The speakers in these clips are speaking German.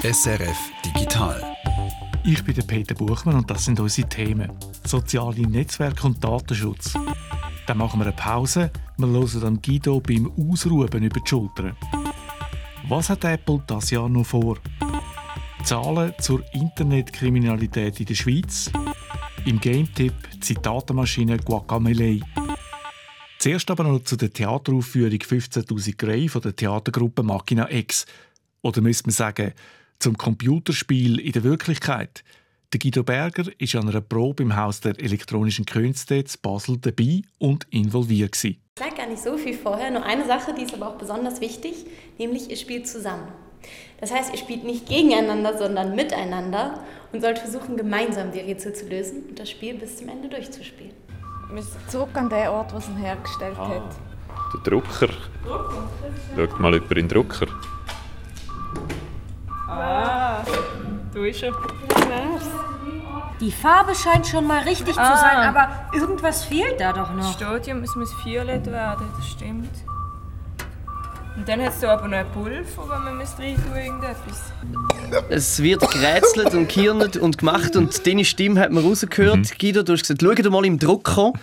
SRF Digital. Ich bin der Peter Buchmann und das sind unsere Themen. Soziale Netzwerke und Datenschutz. Dann machen wir eine Pause. Wir hören dann Guido beim Ausruhen über die Schulter. Was hat Apple das Jahr noch vor? Zahlen zur Internetkriminalität in der Schweiz. Im Game-Tipp Zitatenmaschine Guacamele. Zuerst aber noch zu der Theateraufführung 15'000 Grey von der Theatergruppe Machina X. Oder müsste man sagen, zum Computerspiel in der Wirklichkeit. Der Guido Berger war an einer Probe im Haus der elektronischen Künste in Basel dabei und involviert. Ich sage gar nicht so viel vorher, nur eine Sache, die ist aber auch besonders wichtig, nämlich ihr spielt zusammen. Das heißt, ihr spielt nicht gegeneinander, sondern miteinander und sollt versuchen, gemeinsam die Rätsel zu lösen und das Spiel bis zum Ende durchzuspielen. Wir müssen zurück an den Ort, wo es ihn hergestellt hat. Der Drucker. Schaut mal jemand in den Drucker. Ah, du bist schon. Die Farbe scheint schon mal richtig zu sein, aber irgendwas fehlt da doch noch. Das Stadium muss violett werden, das stimmt. Und dann hat es da aber noch ein Pulver, wenn man rein tun irgendetwas. Es wird gerätselt und gekirnet und gemacht und deine Stimme hat man rausgehört. Guido, du hast gesagt, schau mal im Drucker.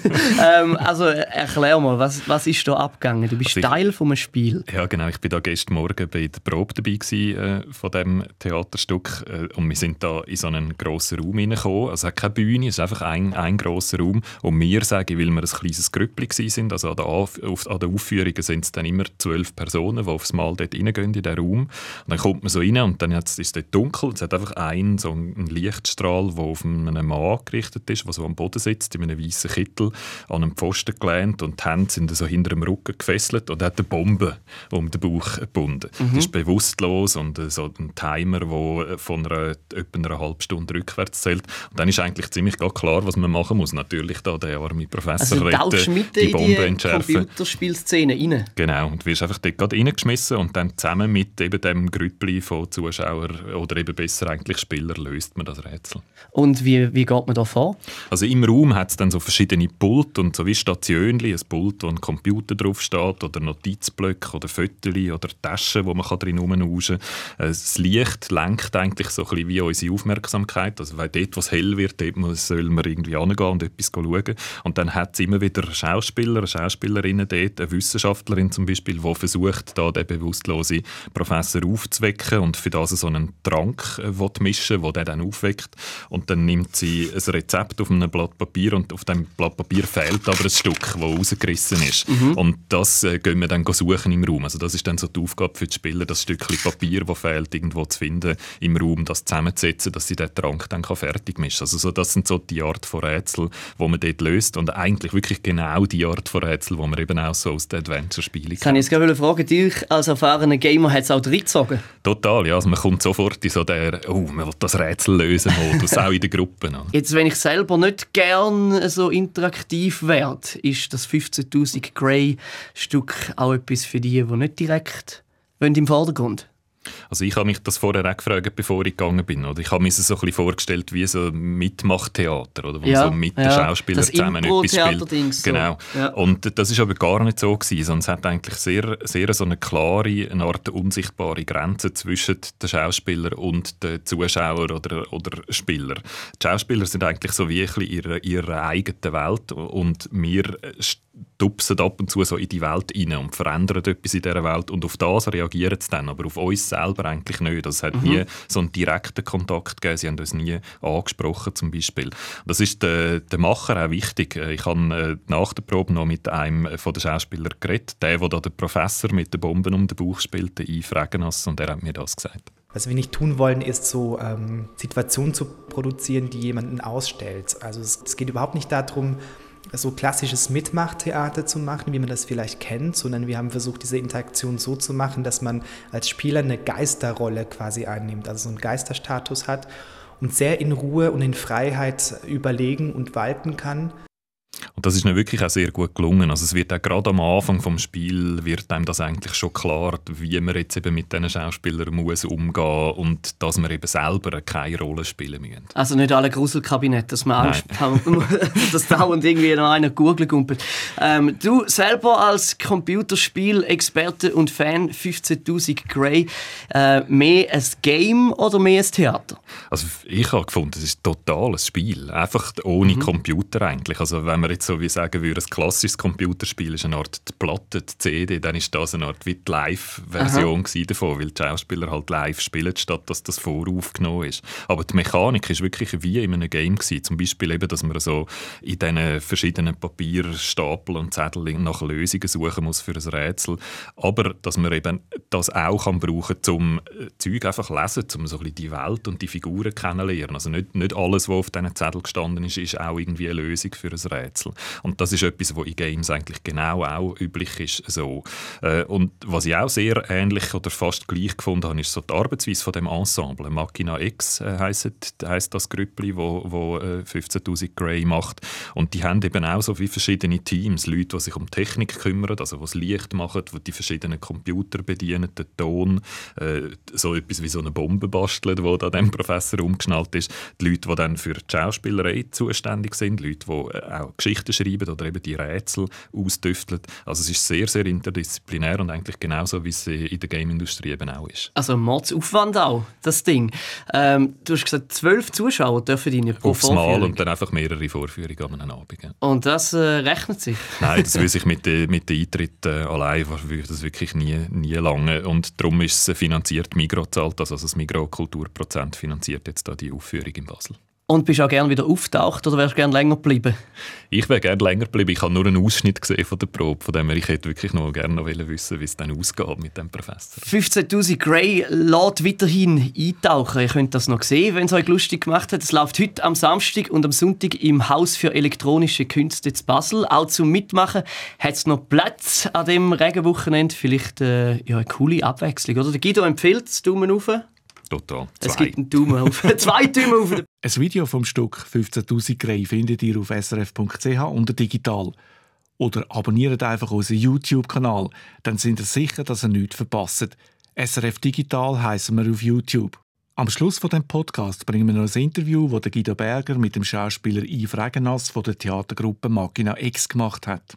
Also erklär mal, was ist da abgegangen? Du bist Teil von einem Spiel. Ja genau, ich war da gestern Morgen bei der Probe dabei von diesem Theaterstück und wir sind da in so einen grossen Raum hineingekommen. Also es hat keine Bühne, es ist einfach ein grosser Raum. Und wir sagen, weil wir ein kleines Grüppli waren, also an den Aufführungen sind es dann immer 12 Personen, die aufs Mal dort reingehen in diesen Raum. Und dann kommt man so rein und dann ist es dort dunkel. Es hat einfach so einen Lichtstrahl, der auf einen Mann gerichtet ist, der so am Boden sitzt, in einem weißen Kittel, an einem Pfosten gelehnt und die Hände sind so hinter dem Rücken gefesselt und hat eine Bombe um den Bauch gebunden. Das ist bewusstlos und so ein Timer, der von etwa einer halben Stunde rückwärts zählt. Und dann ist eigentlich ziemlich klar, was man machen muss. Natürlich da der arme Professor retten, die Bombe entschärfen. Computerspielszene rein. Genau, und wirst einfach dort reingeschmissen und dann zusammen mit eben dem Grüppli von Zuschauern oder eben besser eigentlich Spieler löst man das Rätsel. Und wie geht man da vor? Also im Raum hat es dann so verschiedene Pult und so wie Stationchen, ein Pult, wo ein Computer drauf steht oder Notizblöcke oder Fotos oder Taschen, wo man drin rumrauschen kann. Das Licht lenkt eigentlich so ein bisschen wie unsere Aufmerksamkeit. Also weil dort, wo es hell wird, dort soll man irgendwie hingehen und etwas schauen. Und dann hat es immer wieder Schauspieler, Schauspielerinnen dort, eine Wissenschaftlerin zum Beispiel, die versucht, da den bewusstlosen Professor aufzuwecken und für das so einen Trank mischen will, der dann aufweckt. Und dann nimmt sie ein Rezept auf einem Blatt Papier und auf dem Blatt Papier fehlt aber ein Stück, das rausgerissen ist. Und das gehen wir dann suchen im Raum. Also das ist dann so die Aufgabe für die Spieler, das Stückchen Papier, das fehlt, irgendwo zu finden im Raum, das zusammenzusetzen, dass sie den Trank dann fertig mischen kann. Also so, das sind so die Art von Rätsel, die man dort löst und eigentlich wirklich genau die Art von Rätsel, die man eben auch so aus den Adventure-Spielen kann. Ich jetzt fragen, dich als erfahrener Gamer hat es auch reingezogen? Total, ja. Also man kommt sofort in so der man will das Rätsel lösen Modus, auch in der Gruppe. Jetzt, wenn ich selber nicht gerne so interaktiv werde, ist das 15'000 Grey Stück auch etwas für die nicht direkt im Vordergrund? Also ich habe mich das vorher auch gefragt, bevor ich gegangen bin. Oder ich habe mir so ein bisschen vorgestellt wie so ein Mitmachtheater, oder, wo man so mit den Schauspielern zusammen etwas spielt. Genau. Ja. Und das ist aber gar nicht so gewesen, sondern es hat eigentlich sehr, sehr so eine klare, eine Art unsichtbare Grenze zwischen den Schauspielern und den Zuschauern oder Spielern. Die Schauspieler sind eigentlich so wie ein bisschen in ihrer eigenen Welt und wir stupsen ab und zu so in die Welt rein und verändern etwas in dieser Welt und auf das reagieren sie dann, aber auf uns selber eigentlich nicht. Es hat nie so einen direkten Kontakt gegeben, sie haben uns nie angesprochen zum Beispiel. Das ist der Macher auch wichtig. Ich habe nach der Probe noch mit einem von den Schauspielern geredet, der da den Professor mit den Bomben um den Bauch spielt, der Yves Regenas, und der hat mir das gesagt. Was wir nicht tun wollen, ist so Situationen zu produzieren, die jemanden ausstellt. Also es geht überhaupt nicht darum, so klassisches Mitmachtheater zu machen, wie man das vielleicht kennt, sondern wir haben versucht, diese Interaktion so zu machen, dass man als Spieler eine Geisterrolle quasi einnimmt, also so einen Geisterstatus hat und sehr in Ruhe und in Freiheit überlegen und walten kann. Und das ist mir wirklich auch sehr gut gelungen. Also es wird auch gerade am Anfang des Spiels wird einem das eigentlich schon klar, wie man jetzt eben mit diesen Schauspielern muss umgehen und dass man eben selber keine Rolle spielen müssen. Also nicht alle Gruselkabinette, dass man Angst haben, dass dauernd irgendwie noch einer Google gumpelt. Du selber als Computerspiel-Experte und Fan 15'000 Grey, mehr ein Game oder mehr ein Theater? Also ich habe gefunden, es ist total ein Spiel. Einfach ohne Computer eigentlich. Also wenn man jetzt so wie sagen würde, ein klassisches Computerspiel ist eine Art die Platte, die CD, dann ist das eine Art wie die Live-Version davon, weil die Schauspieler halt live spielen, statt dass das voraufgenommen ist. Aber die Mechanik ist wirklich wie in einem Game gewesen. Zum Beispiel eben, dass man so in diesen verschiedenen Papierstapeln und Zetteln nach Lösungen suchen muss für ein Rätsel. Aber dass man eben das auch kann brauchen kann, um Zeug einfach lesen, um so ein bisschen die Welt und die Figuren kennenzulernen. Also nicht alles, was auf diesen Zetteln gestanden ist auch irgendwie eine Lösung für ein Rätsel. Und das ist etwas, was in Games eigentlich genau auch üblich ist. So. Und was ich auch sehr ähnlich oder fast gleich gefunden habe, ist so die Arbeitsweise von dem Ensemble. Machina X heisst das Grüppli, wo 15'000 Grey macht. Und die haben eben auch so wie verschiedene Teams. Leute, die sich um Technik kümmern, also die das Licht machen, die die verschiedenen Computer bedienen, den Ton, so etwas wie so eine Bombe basteln, die da dem Professor umgeschnallt ist. Die Leute, die dann für die Schauspielerei zuständig sind, Leute, die auch Geschichten schreiben oder eben die Rätsel ausdüfteln. Also es ist sehr, sehr interdisziplinär und eigentlich genauso, wie es in der Game-Industrie eben auch ist. Also Mordsaufwand auch, das Ding. Du hast gesagt, 12 Zuschauer dürfen rein pro Aufs Vorführung. Mal und dann einfach mehrere Vorführungen an einem Abend. Ja. Und das rechnet sich? Nein, das will sich mit den Eintritten allein würde das wirklich nie lange. Und darum ist es finanziert, Migros zahlt das, also das Migros Kulturprozent finanziert jetzt da die Aufführung in Basel. Und bist du auch gerne wieder auftaucht oder wärst du gerne länger geblieben? Ich wäre gerne länger geblieben. Ich habe nur einen Ausschnitt gesehen von der Probe. Von dem her, ich hätte wirklich noch gerne wissen, wie es dann ausgeht mit dem Professor. 15'000 Grey lässt weiterhin eintauchen. Ihr könnt das noch sehen, wenn es euch lustig gemacht hat. Es läuft heute am Samstag und am Sonntag im Haus für elektronische Künste in Basel. Auch zum Mitmachen hat es noch Platz an dem Regenwochenende. Vielleicht eine coole Abwechslung. Oder? Der Guido empfiehlt es. Daumen rauf. Total. Es gibt einen Daumen auf. 2 Daumen auf. Ein Video vom Stück 15'000 Grey findet ihr auf srf.ch unter digital. Oder abonniert einfach unseren YouTube-Kanal, dann sind ihr sicher, dass ihr nichts verpasst. SRF Digital heissen wir auf YouTube. Am Schluss von dem Podcast bringen wir noch ein Interview, das Guido Berger mit dem Schauspieler Yves Regenass von der Theatergruppe Machina X gemacht hat.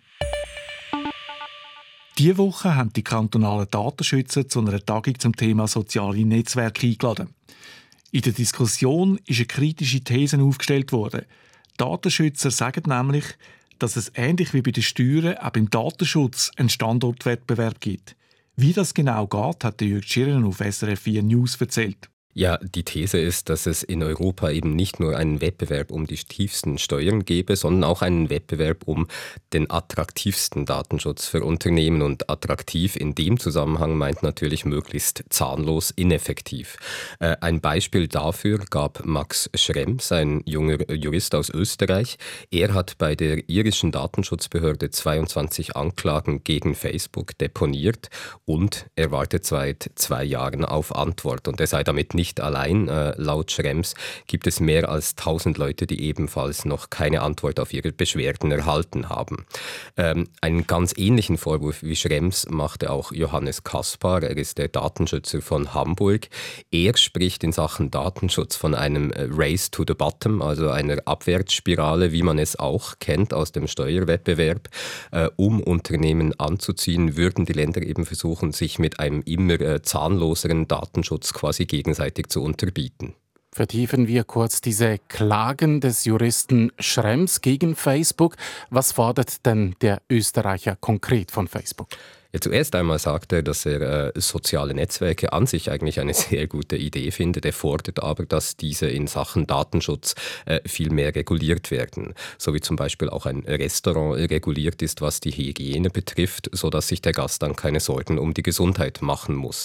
Diese Woche haben die kantonalen Datenschützer zu einer Tagung zum Thema soziale Netzwerke eingeladen. In der Diskussion ist eine kritische These aufgestellt worden. Datenschützer sagen nämlich, dass es ähnlich wie bei den Steuern auch beim Datenschutz einen Standortwettbewerb gibt. Wie das genau geht, hat Jürg Schirren auf SRF 4 News erzählt. Ja, die These ist, dass es in Europa eben nicht nur einen Wettbewerb um die tiefsten Steuern gäbe, sondern auch einen Wettbewerb um den attraktivsten Datenschutz für Unternehmen. Und attraktiv in dem Zusammenhang meint natürlich möglichst zahnlos ineffektiv. Ein Beispiel dafür gab Max Schrems, ein junger Jurist aus Österreich. Er hat bei der irischen Datenschutzbehörde 22 Anklagen gegen Facebook deponiert und er wartet seit 2 Jahren auf Antwort. Und er sei damit nicht allein. Laut Schrems gibt es mehr als 1000 Leute, die ebenfalls noch keine Antwort auf ihre Beschwerden erhalten haben. Einen ganz ähnlichen Vorwurf wie Schrems machte auch Johannes Kaspar. Er ist der Datenschützer von Hamburg. Er spricht in Sachen Datenschutz von einem Race to the Bottom, also einer Abwärtsspirale, wie man es auch kennt aus dem Steuerwettbewerb. Um Unternehmen anzuziehen, würden die Länder eben versuchen, sich mit einem immer zahnloseren Datenschutz quasi gegenseitig zu unterbieten. Vertiefen wir kurz diese Klagen des Juristen Schrems gegen Facebook. Was fordert denn der Österreicher konkret von Facebook? Ja, zuerst einmal sagt er, dass er soziale Netzwerke an sich eigentlich eine sehr gute Idee findet. Er fordert aber, dass diese in Sachen Datenschutz viel mehr reguliert werden. So wie zum Beispiel auch ein Restaurant reguliert ist, was die Hygiene betrifft, sodass sich der Gast dann keine Sorgen um die Gesundheit machen muss.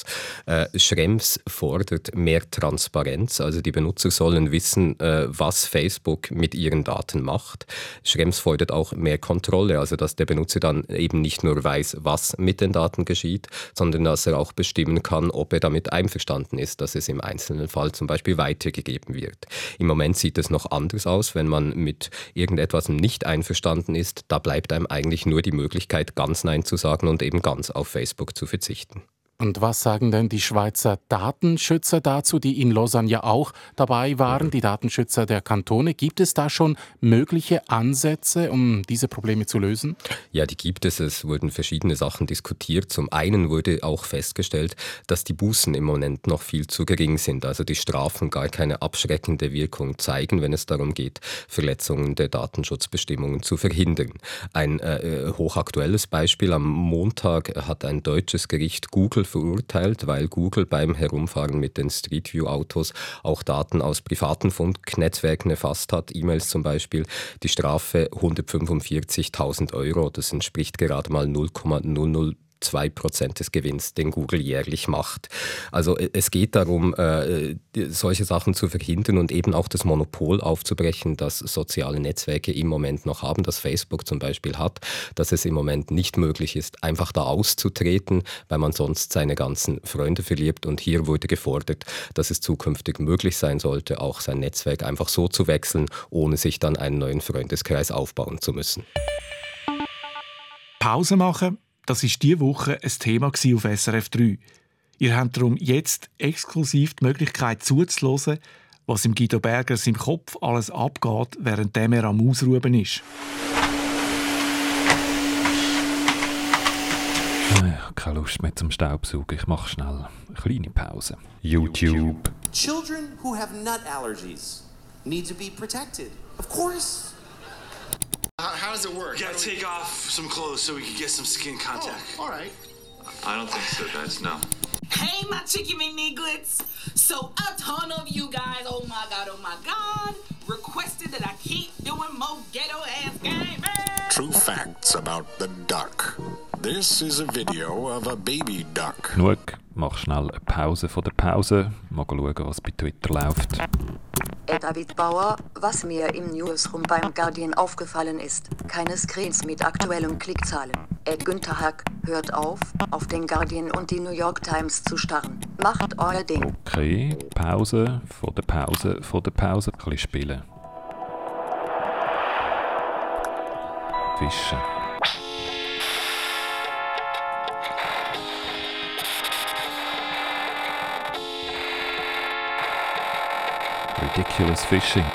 Schrems fordert mehr Transparenz, also die Benutzer sollen wissen, was Facebook mit ihren Daten macht. Schrems fordert auch mehr Kontrolle, also dass der Benutzer dann eben nicht nur weiß, was mit mit den Daten geschieht, sondern dass er auch bestimmen kann, ob er damit einverstanden ist, dass es im einzelnen Fall zum Beispiel weitergegeben wird. Im Moment sieht es noch anders aus. Wenn man mit irgendetwas nicht einverstanden ist, da bleibt einem eigentlich nur die Möglichkeit, ganz Nein zu sagen und eben ganz auf Facebook zu verzichten. Und was sagen denn die Schweizer Datenschützer dazu, die in Lausanne ja auch dabei waren, die Datenschützer der Kantone? Gibt es da schon mögliche Ansätze, um diese Probleme zu lösen? Ja, die gibt es. Es wurden verschiedene Sachen diskutiert. Zum einen wurde auch festgestellt, dass die Bußen im Moment noch viel zu gering sind. Also die Strafen gar keine abschreckende Wirkung zeigen, wenn es darum geht, Verletzungen der Datenschutzbestimmungen zu verhindern. Ein hochaktuelles Beispiel: Am Montag hat ein deutsches Gericht Google verurteilt, weil Google beim Herumfahren mit den Street View Autos auch Daten aus privaten Funknetzwerken erfasst hat, E-Mails zum Beispiel. Die Strafe 145.000 €, das entspricht gerade mal 0,002% des Gewinns, den Google jährlich macht. Also es geht darum, solche Sachen zu verhindern und eben auch das Monopol aufzubrechen, das soziale Netzwerke im Moment noch haben, das Facebook zum Beispiel hat, dass es im Moment nicht möglich ist, einfach da auszutreten, weil man sonst seine ganzen Freunde verliert. Und hier wurde gefordert, dass es zukünftig möglich sein sollte, auch sein Netzwerk einfach so zu wechseln, ohne sich dann einen neuen Freundeskreis aufbauen zu müssen. Pause machen, das war diese Woche ein Thema auf SRF 3. Ihr habt darum jetzt exklusiv die Möglichkeit zuzuhören, was im Guido Berger im Kopf alles abgeht, während er am Ausruhen ist. Ich habe keine Lust mehr zum Staubsaugen. Ich mache schnell eine kleine Pause. YouTube. Children who have nut allergies need to be protected. Of course. How does it work? You gotta take off some clothes so we can get some skin contact. Oh, all right. I don't think so, guys. No. Hey, my chicken McNuggets. So a ton of you guys, oh my God, requested that I keep doing more ghetto-ass gaming. True facts about the duck. This is a video of a baby duck. Genug, mach schnell eine Pause von der Pause. Mal schauen, was bei Twitter läuft. David Bauer, was mir im Newsroom beim Guardian aufgefallen ist, keine Screens mit aktuellen Klickzahlen. Günther Hack, hört auf den Guardian und die New York Times zu starren. Macht euer Ding. Okay, Pause von der Pause von der Pause. Ein bisschen spielen. Fischen. Ridiculous Fishing.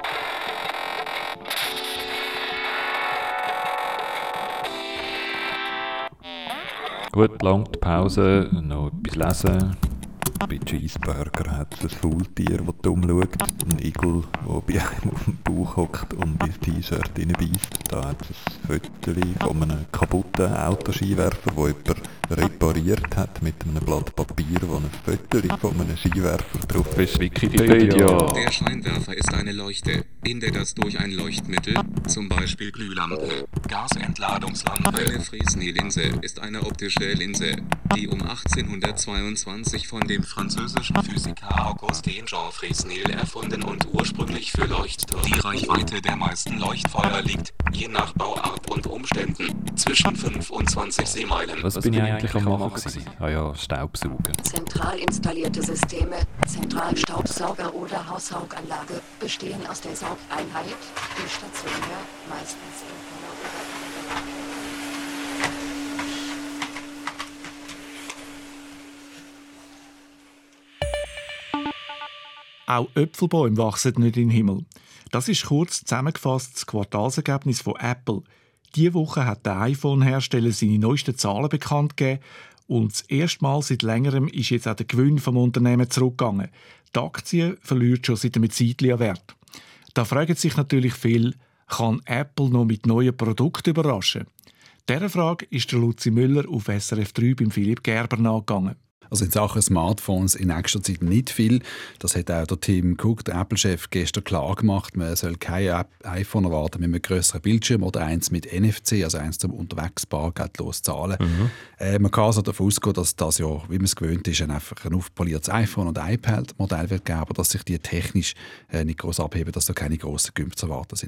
Gut, langt Pause, noch etwas lesen. Bei Cheeseburger hat es ein Faultier, das dumm schaut. Ein Igel, der bei einem auf dem Bauch hockt und ins T-Shirt reinbeißt. Da hat es ein Foto von einem kaputten Autoskiwerfer, den jemand repariert hat mit einem Blatt Papier, wo ein Foto von einem Skiwerfer drauf ist. Wikipedia. Der Scheinwerfer ist eine Leuchte, in der das durch ein Leuchtmittel, zum Beispiel Glühlampe, Gasentladungslampe. Eine Fresnel-Linse ist eine optische Linse, die um 1822 von dem französischen Physiker Augustin-Jean Fresnel erfunden und ursprünglich für Leuchtturm. Die Reichweite der meisten Leuchtfeuer liegt, je nach Bauart und Umständen, zwischen 5 und 20 Seemeilen. Was bin ich eigentlich am Machen gewesen? Ah ja, Staubsaugen. Zentral installierte Systeme, Zentralstaubsauger oder Haussauganlage, bestehen aus der Saugeinheit, die stationär meistens im Auch Äpfelbäume wachsen nicht in den Himmel. Das ist kurz zusammengefasst das Quartalsergebnis von Apple. Diese Woche hat der iPhone-Hersteller seine neuesten Zahlen bekannt gegeben und das erste Mal seit längerem ist jetzt auch der Gewinn vom Unternehmen zurückgegangen. Die Aktie verliert schon seit einem Zeitchen an Wert. Da fragen sich natürlich viele, kann Apple noch mit neuen Produkten überraschen? Dieser Frage ist der Luzi Müller auf SRF 3 beim Philipp Gerber nachgegangen. Also in Sachen Smartphones in nächster Zeit nicht viel. Das hat auch der Tim Cook, der Apple-Chef, gestern klar gemacht. Man soll kein iPhone erwarten mit einem grösseren Bildschirm oder eins mit NFC, also eins zum unterwegs bargeldlos zahlen. Man kann also davon ausgehen, dass das ja, wie man es gewöhnt ist, einfach ein aufpoliertes iPhone und iPad-Modell wird geben, aber dass sich die technisch nicht groß abheben, dass da keine grossen Gümper zu erwarten sind.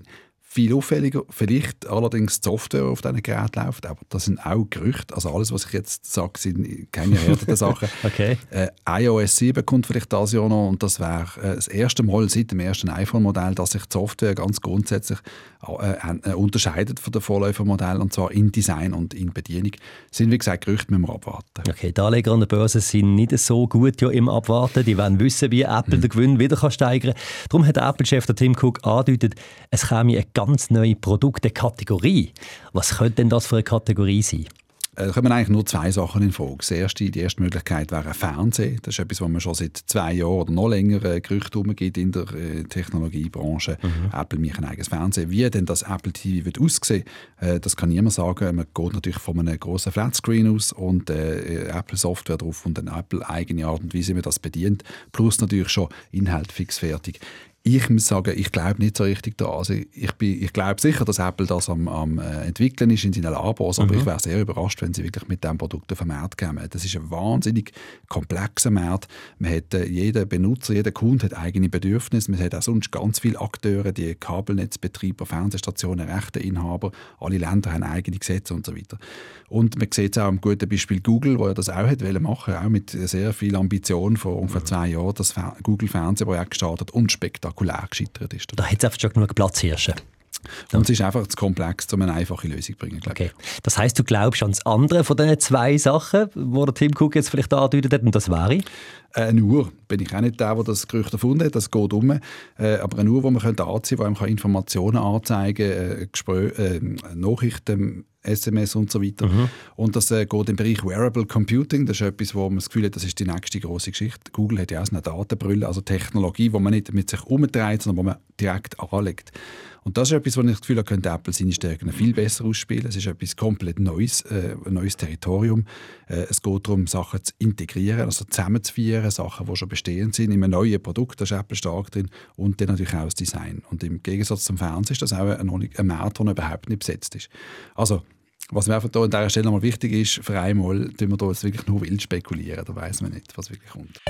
Viel auffälliger, vielleicht allerdings die Software, die auf diesen Geräten läuft, aber das sind auch Gerüchte. Also alles, was ich jetzt sage, sind keine erhärteten Sachen. Okay. iOS 7 kommt vielleicht dieses Jahr noch und das wäre das erste Mal seit dem ersten iPhone-Modell, dass sich die Software ganz grundsätzlich unterscheidet von den Vorläufermodellen, und zwar in Design und in Bedienung. Sind, wie gesagt, Gerüchte, müssen wir abwarten. Okay, die Anleger an der Börse sind nicht so gut im Abwarten. Die wollen wissen, wie Apple den Gewinn wieder steigern kann. Darum hat der Apple-Chef Tim Cook angedeutet, es käme eine ganz neue Produktekategorie. Was könnte denn das für eine Kategorie sein? Da kommen eigentlich nur 2 Sachen in Frage. Die erste Möglichkeit wäre ein Fernseher. Das ist etwas, was man schon seit 2 Jahren oder noch länger Gerüchte herumgibt in der Technologiebranche. Apple macht ein eigenes Fernsehen. Wie denn das Apple TV wird aussehen, das kann niemand sagen. Man geht natürlich von einem grossen Flatscreen aus und Apple-Software drauf und eine Apple-eigene Art und Weise, wie man das bedient. Plus natürlich schon Inhalt fix fertig. Ich muss sagen, ich glaube nicht so richtig da. Also ich glaube sicher, dass Apple das am entwickeln ist in seinen Labors, aber ich wäre sehr überrascht, wenn sie wirklich mit diesem Produkt auf den Markt kommen. Das ist ein wahnsinnig komplexer Markt. Man hat, jeder Benutzer, jeder Kunde hat eigene Bedürfnisse. Man hat auch sonst ganz viele Akteure, die Kabelnetzbetreiber, Fernsehstationen, Rechteinhaber. Alle Länder haben eigene Gesetze und so weiter. Und man sieht es auch am guten Beispiel Google, der das auch hat machen, auch mit sehr viel Ambition vor ungefähr 2 Jahren das Google-Fernsehprojekt gestartet und spektakulär gescheitert ist. Da hat es einfach schon genug Platzhirsche. Und es ist einfach zu komplex, um eine einfache Lösung zu bringen. Okay. Das heisst, du glaubst an das andere von diesen 2 Sachen, die der Tim Cook jetzt vielleicht angedeutet hat, und das wäre? Eine Uhr. Bin ich auch nicht der das Gerücht erfunden hat, das geht um. Aber eine Uhr, die man anziehen könnte, die einem Informationen anzeigen kann, Nachrichten, SMS und so weiter. Und das geht im Bereich Wearable Computing. Das ist etwas, wo man das Gefühl hat, das ist die nächste grosse Geschichte. Google hat ja auch eine Datenbrille, also Technologie, die man nicht mit sich umtreibt, sondern die man direkt anlegt. Und das ist etwas, wo ich das Gefühl habe, könnte Apple seine Stärken viel besser ausspielen. Es ist etwas komplett Neues, ein neues Territorium. Es geht darum, Sachen zu integrieren, also zusammenzuführen, Sachen, die schon bestehend sind, in einem neuen Produkt, da ist Apple stark drin, und dann natürlich auch das Design. Und im Gegensatz zum Fernsehen ist das auch ein Markt, der überhaupt nicht besetzt ist. Also, was mir einfach an dieser Stelle nochmal wichtig ist, für einmal tun wir da jetzt wirklich nur wild spekulieren, da weiss man nicht, was wirklich kommt.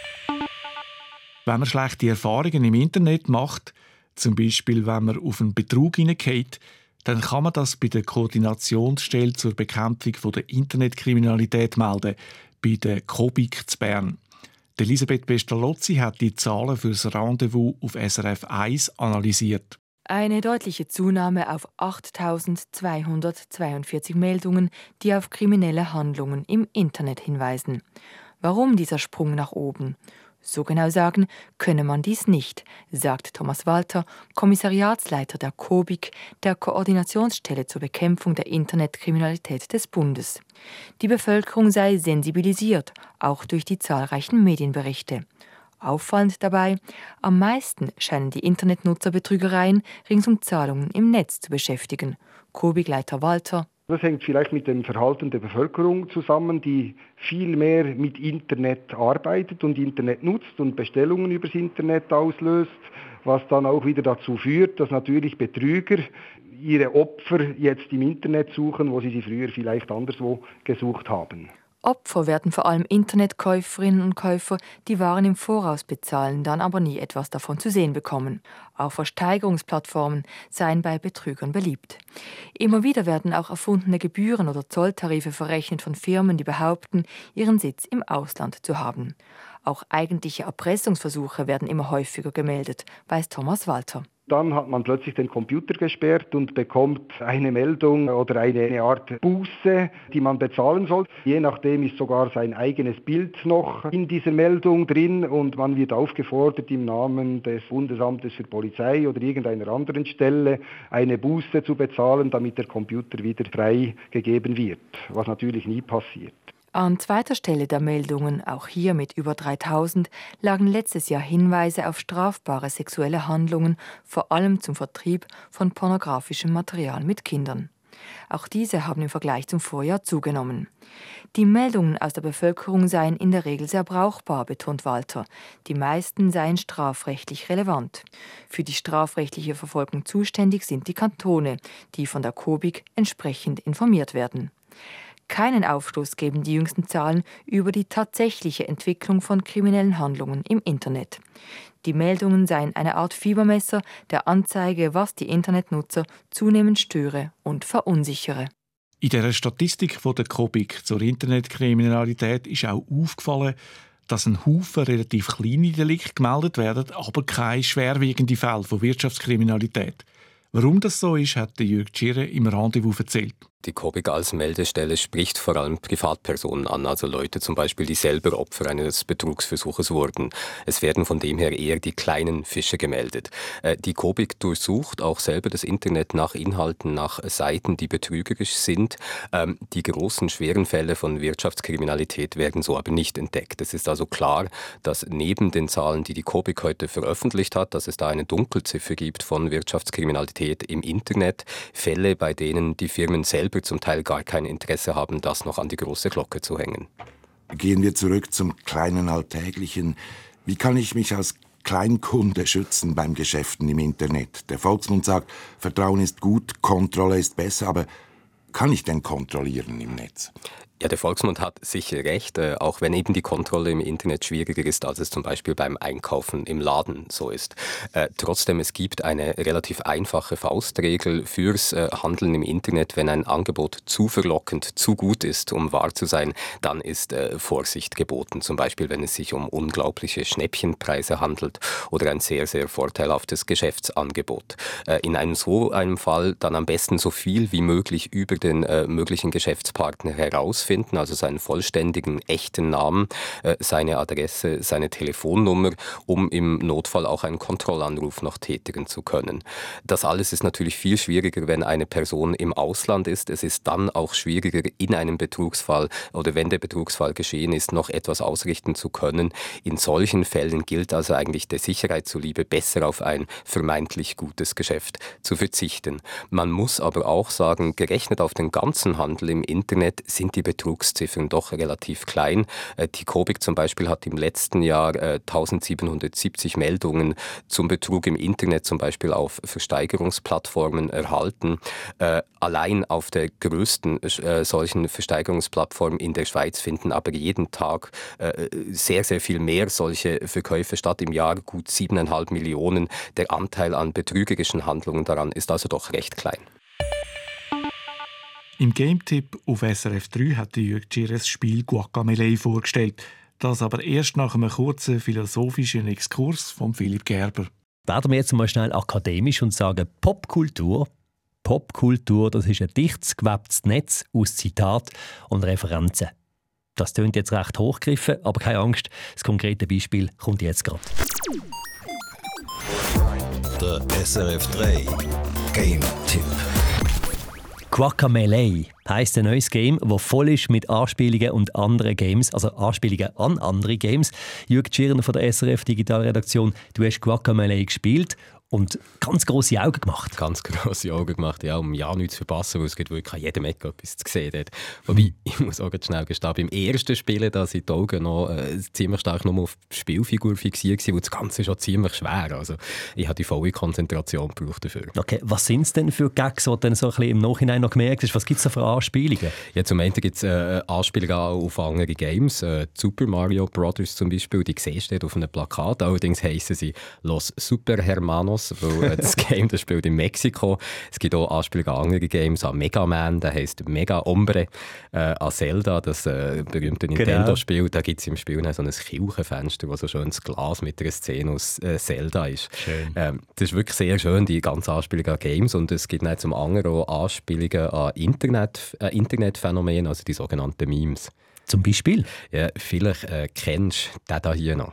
Wenn man schlechte Erfahrungen im Internet macht, zum Beispiel wenn man auf einen Betrug hineinfällt, dann kann man das bei der Koordinationsstelle zur Bekämpfung der Internetkriminalität melden, bei der COBIC zu Bern. Elisabeth Pestalozzi hat die Zahlen für das Rendezvous auf SRF 1 analysiert. Eine deutliche Zunahme auf 8.242 Meldungen, die auf kriminelle Handlungen im Internet hinweisen. Warum dieser Sprung nach oben? So genau sagen könne man dies nicht, sagt Thomas Walter, Kommissariatsleiter der COBIC, der Koordinationsstelle zur Bekämpfung der Internetkriminalität des Bundes. Die Bevölkerung sei sensibilisiert, auch durch die zahlreichen Medienberichte. Auffallend dabei, am meisten scheinen die Internetnutzer Betrügereien rings um Zahlungen im Netz zu beschäftigen. COBIC-Leiter Walter: Das hängt vielleicht mit dem Verhalten der Bevölkerung zusammen, die viel mehr mit Internet arbeitet und Internet nutzt und Bestellungen übers Internet auslöst, was dann auch wieder dazu führt, dass natürlich Betrüger ihre Opfer jetzt im Internet suchen, wo sie früher vielleicht anderswo gesucht haben. Opfer werden vor allem Internetkäuferinnen und Käufer, die Waren im Voraus bezahlen, dann aber nie etwas davon zu sehen bekommen. Auch Versteigerungsplattformen seien bei Betrügern beliebt. Immer wieder werden auch erfundene Gebühren oder Zolltarife verrechnet von Firmen, die behaupten, ihren Sitz im Ausland zu haben. Auch eigentliche Erpressungsversuche werden immer häufiger gemeldet, weiß Thomas Walter. Dann hat man plötzlich den Computer gesperrt und bekommt eine Meldung oder eine Art Buße, die man bezahlen soll. Je nachdem ist sogar sein eigenes Bild noch in dieser Meldung drin und man wird aufgefordert, im Namen des Bundesamtes für Polizei oder irgendeiner anderen Stelle eine Buße zu bezahlen, damit der Computer wieder freigegeben wird, was natürlich nie passiert. An zweiter Stelle der Meldungen, auch hier mit über 3000, lagen letztes Jahr Hinweise auf strafbare sexuelle Handlungen, vor allem zum Vertrieb von pornografischem Material mit Kindern. Auch diese haben im Vergleich zum Vorjahr zugenommen. Die Meldungen aus der Bevölkerung seien in der Regel sehr brauchbar, betont Walter. Die meisten seien strafrechtlich relevant. Für die strafrechtliche Verfolgung zuständig sind die Kantone, die von der COBIC entsprechend informiert werden. Keinen Aufschluss geben die jüngsten Zahlen über die tatsächliche Entwicklung von kriminellen Handlungen im Internet. Die Meldungen seien eine Art Fiebermesser der Anzeige, was die Internetnutzer zunehmend störe und verunsichere. In dieser Statistik von der COBIC zur Internetkriminalität ist auch aufgefallen, dass ein Haufen relativ kleine Delikte gemeldet werden, aber keine schwerwiegenden Fälle von Wirtschaftskriminalität. Warum das so ist, hat Jürg Tschirre im Rendezvous erzählt. Die COBIC als Meldestelle spricht vor allem Privatpersonen an, also Leute zum Beispiel, die selber Opfer eines Betrugsversuches wurden. Es werden von dem her eher die kleinen Fische gemeldet. Die COBIC durchsucht auch selber das Internet nach Inhalten, nach Seiten, die betrügerisch sind. Die großen, schweren Fälle von Wirtschaftskriminalität werden so aber nicht entdeckt. Es ist also klar, dass neben den Zahlen, die die COBIC heute veröffentlicht hat, dass es da eine Dunkelziffer gibt von Wirtschaftskriminalität im Internet. Fälle, bei denen die Firmen selber zum Teil gar kein Interesse haben, das noch an die große Glocke zu hängen. Gehen wir zurück zum kleinen Alltäglichen. Wie kann ich mich als Kleinkunde schützen beim Geschäften im Internet? Der Volksmund sagt, Vertrauen ist gut, Kontrolle ist besser, aber kann ich denn kontrollieren im Netz? Ja, der Volksmund hat sicher recht, auch wenn eben die Kontrolle im Internet schwieriger ist, als es zum Beispiel beim Einkaufen im Laden so ist. Trotzdem, es gibt eine relativ einfache Faustregel fürs Handeln im Internet. Wenn ein Angebot zu verlockend, zu gut ist, um wahr zu sein, dann ist Vorsicht geboten. Zum Beispiel, wenn es sich um unglaubliche Schnäppchenpreise handelt oder ein sehr, sehr vorteilhaftes Geschäftsangebot. In einem Fall dann am besten so viel wie möglich über den möglichen Geschäftspartner herausfinden, also seinen vollständigen, echten Namen, seine Adresse, seine Telefonnummer, um im Notfall auch einen Kontrollanruf noch tätigen zu können. Das alles ist natürlich viel schwieriger, wenn eine Person im Ausland ist. Es ist dann auch schwieriger, in einem Betrugsfall oder wenn der Betrugsfall geschehen ist, noch etwas ausrichten zu können. In solchen Fällen gilt also eigentlich der Sicherheit zuliebe, besser auf ein vermeintlich gutes Geschäft zu verzichten. Man muss aber auch sagen, gerechnet auf den ganzen Handel im Internet sind die Betrugsziffern doch relativ klein. Die COBIC zum Beispiel hat im letzten Jahr 1770 Meldungen zum Betrug im Internet, zum Beispiel auf Versteigerungsplattformen, erhalten. Allein auf der größten solchen Versteigerungsplattform in der Schweiz finden aber jeden Tag sehr, sehr viel mehr solche Verkäufe statt. Im Jahr gut 7,5 Millionen. Der Anteil an betrügerischen Handlungen daran ist also doch recht klein. Im Game-Tipp auf SRF 3 hat Jürg Tschirre das Spiel Guacamelee vorgestellt. Das aber erst nach einem kurzen philosophischen Exkurs von Philipp Gerber. Werden wir jetzt mal schnell akademisch und sagen, Popkultur, das ist ein dichtes, gewebtes Netz aus Zitaten und Referenzen. Das klingt jetzt recht hochgegriffen, aber keine Angst, das konkrete Beispiel kommt jetzt gerade. Der SRF 3 Game-Tipp. Guacamelee heisst ein neues Game, das voll ist mit Anspielungen und anderen Games, also Anspielungen an andere Games. Jürg Tschirner von der SRF Digitalredaktion, du hast Guacamelee gespielt und ganz grosse Augen gemacht. Ganz grosse Augen gemacht, ja, um ja nichts zu verpassen, weil es gibt wirklich an jedem Ecke etwas zu sehen dort. Wobei, ich muss auch schnell gestehen, beim ersten Spielen da sind die Augen noch ziemlich stark nur auf die Spielfigur fixiert gewesen, weil das Ganze schon ziemlich schwer. Also ich habe die volle Konzentration gebraucht dafür. Okay, was sind es denn für Gags, die du dann so ein bisschen im Nachhinein noch gemerkt hast? Was gibt es da für Anspielungen? Ja, zum einen gibt es Anspielungen auf andere Games. Super Mario Bros. Zum Beispiel, die siehst du auf einem Plakat. Allerdings heissen sie Los Super Hermanos, weil das Game das spielt in Mexiko. Es gibt auch Anspielungen an andere Games, an Mega Man, der heisst Mega Hombre, an Zelda, das berühmte Nintendo-Spiel. Genau. Da gibt es im Spiel so ein Kirchenfenster, wo so schön das Glas mit einer Szene aus Zelda ist. Schön. Das ist wirklich sehr schön, die ganze Anspielung an Games. Und es gibt zum anderen auch Anspielungen an Internetphänomene, also die sogenannten Memes. Zum Beispiel? Ja, vielleicht kennst du den hier noch.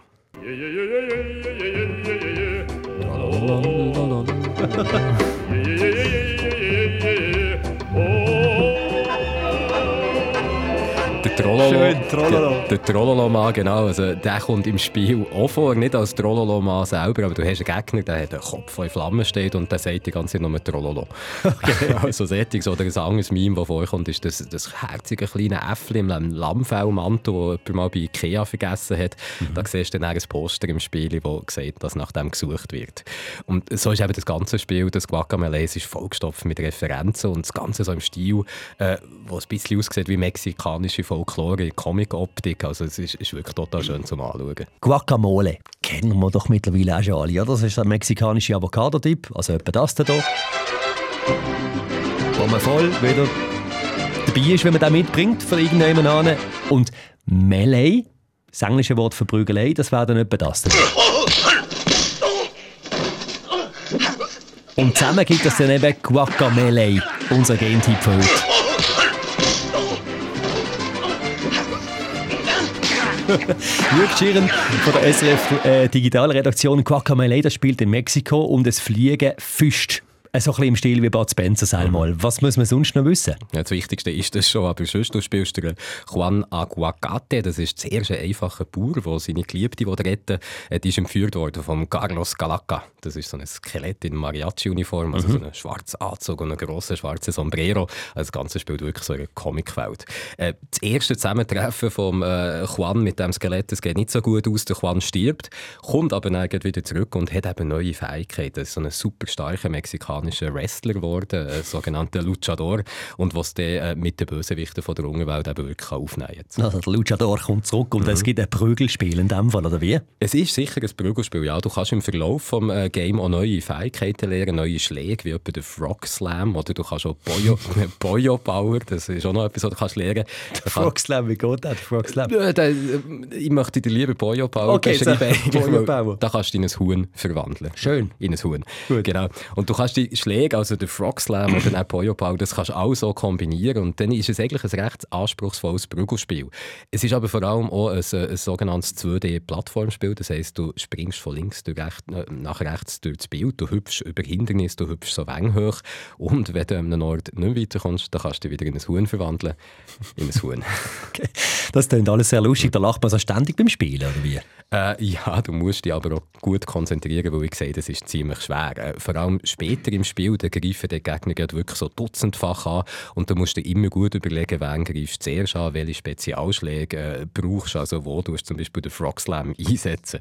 Der Trollolo. Der Trollolo-Mann, genau. Also, der kommt im Spiel auch vor, nicht als Trollolo-Mann selber, aber du hast einen Gegner, der hat einen Kopf, der in Flammen steht und der sagt die ganze Zeit nur Trollolo. Okay. Also Sättiges oder ein anderes Meme, das vorkommt, ist das herzige kleine Äffli im Lammfellmantel, das jemand mal bei Ikea vergessen hat. Da siehst du dann ein Poster im Spiel, das sagt, dass nach dem gesucht wird. Und so ist eben das ganze Spiel, das Guacamelee, ist vollgestopft mit Referenzen und das Ganze so im Stil, wo ein bisschen aussieht wie mexikanische Folklore, Comic-Optik. Also es ist wirklich total schön zum Anschauen. Guacamole kennen wir doch mittlerweile auch schon alle, oder? Das ist der mexikanische Avocado-Typ, also etwa das hier. Wo man voll wieder dabei ist, wenn man den mitbringt für irgendjemanden an. Und Melee, das englische Wort für Prügelei, das wäre dann etwa das hier. Und zusammen gibt es dann eben Guacamele, unser Game-Tipp für heute. Jürg Schirren von der SRF Digitalredaktion. Guacamele, das spielt in Mexiko und es fliegen Füste. So ein bisschen im Stil wie Bud Spencer, sag mal. Was muss man sonst noch wissen? Ja, das Wichtigste ist das schon, aber sonst, du spielst den Juan Aguacate, das ist zuerst ein einfacher Bauer, der seine Geliebte retten will. Die ist entführt worden von Carlos Calaca. Das ist so ein Skelett in Mariachi-Uniform, also so ein schwarzer Anzug und ein grosser schwarzer Sombrero. Also das Ganze spielt wirklich so eine Comicwelt. Das erste Zusammentreffen von Juan mit dem Skelett, das geht nicht so gut aus. Der Juan stirbt, kommt aber dann wieder zurück und hat eben neue Fähigkeiten. Das ist so ein super starker Mexikaner Wrestler geworden, ein sogenannter Luchador, und was der mit den Bösewichten von der Unterwelt eben wirklich aufnehmen kann. Also der Luchador kommt zurück und es gibt ein Prügelspiel in dem Fall, oder wie? Es ist sicher ein Prügelspiel, ja. Du kannst im Verlauf des Games auch neue Fähigkeiten lernen, neue Schläge, wie etwa den Frog Slam, oder du kannst auch Boyo Power, das ist auch noch etwas, was du kannst lernen. Frog Slam, wie geht das? Frog Slam? Ich möchte dir lieber Boyo Power beschreiben. Boyo Power. Da kannst du in ein Huhn verwandeln. Schön. In ein Huhn. Gut. Genau. Und du kannst die Schläge, also der Frog Slam oder den Boyo Power, das kannst du auch so kombinieren und dann ist es eigentlich ein recht anspruchsvolles Prügelspiel. Es ist aber vor allem auch ein sogenanntes 2D-Plattformspiel, das heisst, du springst von links nach rechts durch das Bild, du hüpfst über Hindernisse, du hüpfst so Wänge hoch und wenn du an einem Ort nicht weiterkommst, dann kannst du dich wieder in ein Huhn verwandeln. In ein Huhn. Okay. Das klingt alles sehr lustig, da lacht man so ständig beim Spielen, oder wie? Ja, du musst dich aber auch gut konzentrieren, weil ich sehe, das ist ziemlich schwer. Vor allem später im Spiel, da greifen die Gegner wirklich so dutzendfach an und du musst dir immer gut überlegen, wen greifst du zuerst an, welche Spezialschläge brauchst du, also wo du zum Beispiel den Frog Slam einsetzen.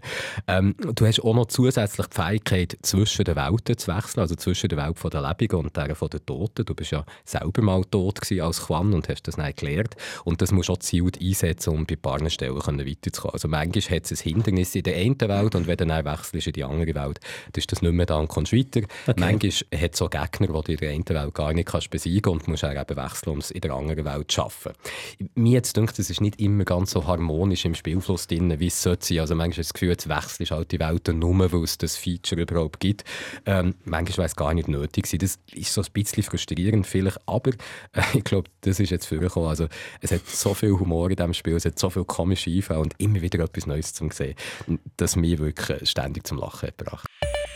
Du hast auch noch zusätzlich die Fähigkeit, zwischen den Welten zu wechseln, also zwischen der Welt der Lebenden und der der Toten. Du bist ja selber mal tot als Juan und hast das nicht gelernt und das musst du auch gezielt einsetzen, um bei ein paar Stellen weiterzukommen. Also manchmal hat es ein Hindernis in der einen Welt und wenn du dann wechselst in die andere Welt, dann ist das nicht mehr da und kommst weiter. Okay. Manchmal hat es so Gegner, die du in der einen Welt gar nicht besiegen kannst und musst auch eben wechseln, um es in der anderen Welt zu schaffen. Mir jetzt denkt, es ist nicht immer ganz so harmonisch im Spielfluss drin, wie es sollte sein. Also manchmal hast du das Gefühl, jetzt wechselst halt die Welten nur, weil es das Feature überhaupt gibt. Manchmal wäre es gar nicht nötig gewesen. Das ist so ein bisschen frustrierend vielleicht, aber ich glaube, das ist jetzt vorgekommen. Also es hat so viel Humor in diesem Spiel, es hat so viel komische Einfälle und immer wieder etwas Neues zu sehen, das mich wirklich ständig zum Lachen hat gebracht.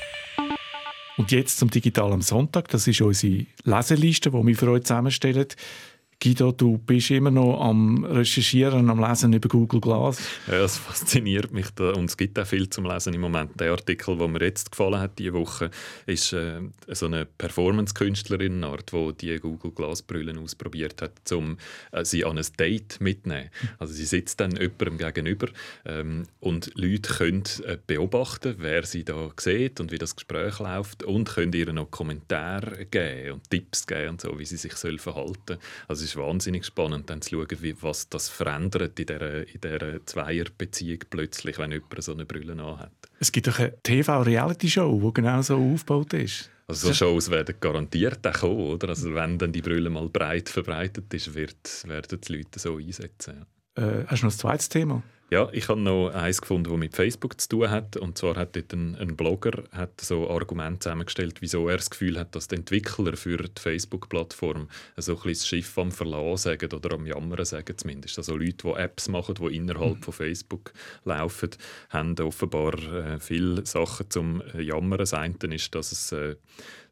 Und jetzt zum Digital am Sonntag. Das ist unsere Leseliste, die wir für euch zusammenstellen. Guido, du bist immer noch am Recherchieren, am Lesen über Google Glass. Ja, es fasziniert mich da. Und es gibt auch viel zum Lesen im Moment. Der Artikel, der mir jetzt gefallen hat diese Woche, ist so eine Performance-Künstlerin, die die Google Glass-Brillen ausprobiert hat, um sie an ein Date mitzunehmen. Also sie sitzt dann jemandem gegenüber und Leute können beobachten, wer sie da sieht und wie das Gespräch läuft und können ihr noch Kommentare geben und Tipps geben und so, wie sie sich verhalten sollen. Also es ist wahnsinnig spannend, dann zu schauen, was das verändert in dieser Zweierbeziehung plötzlich, wenn jemand so eine Brille anhat. Es gibt doch eine TV-Reality-Show, die genau so aufgebaut ist. Also so Shows werden garantiert auch kommen, oder? Also wenn dann die Brille mal breit verbreitet ist, werden die Leute so einsetzen. Ja. Hast du noch ein zweites Thema? Ja, ich habe noch eins gefunden, das mit Facebook zu tun hat. Und zwar hat dort ein Blogger so Argumente zusammengestellt, wieso er das Gefühl hat, dass die Entwickler für die Facebook-Plattform so ein bisschen das Schiff am Verlassen sagen oder am Jammern sagen zumindest. Also Leute, die Apps machen, die innerhalb von Facebook laufen, haben offenbar viele Sachen zum Jammern. Das eine ist, dass es